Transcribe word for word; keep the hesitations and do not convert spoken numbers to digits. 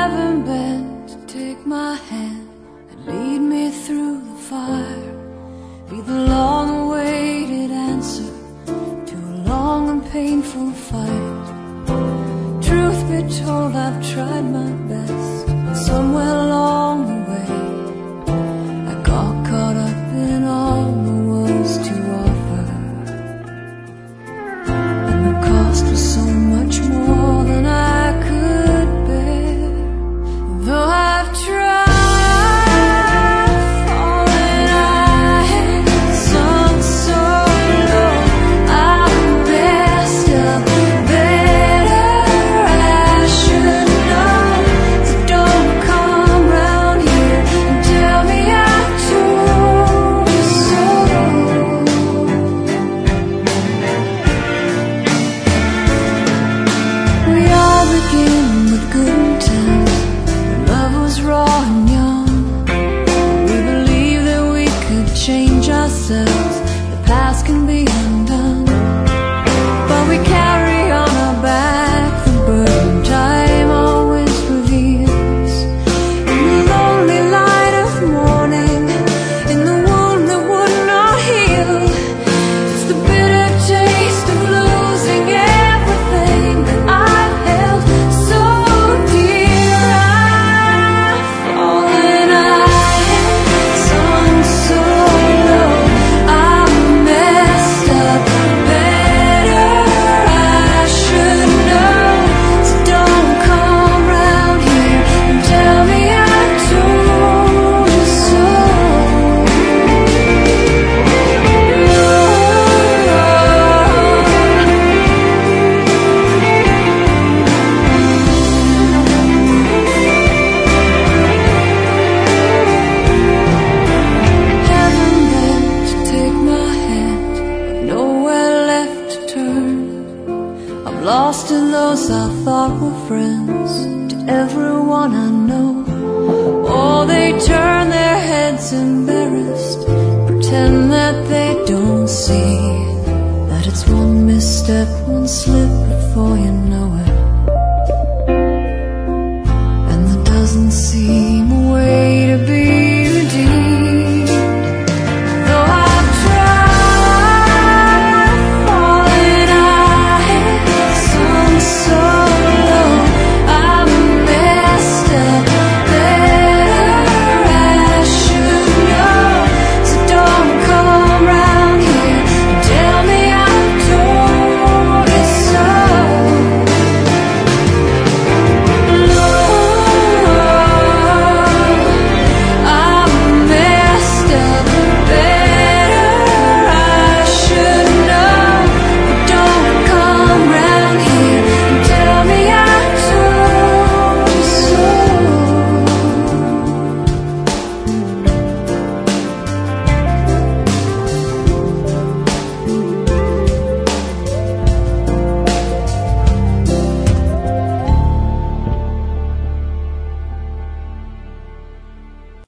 Heaven bent to take my hand and lead me through the fire. Be the long-awaited answer to a long and painful fight. Truth be told, I've tried my best, but somewhere along the way I got caught up in all there was to offer, and the cost was so much more than I could bear. Though I've tried the past can be undone, but we carry on our back the burden time always reveals. In the lonely light of morning, in the wound that would not heal, it's the bitter taste of losing everything that I've held so dear. I've fallen, I've sunk so low, lost to those I thought were friends, to everyone I know. Oh, they turn their heads embarrassed, pretend that they don't see that it's one misstep, one slip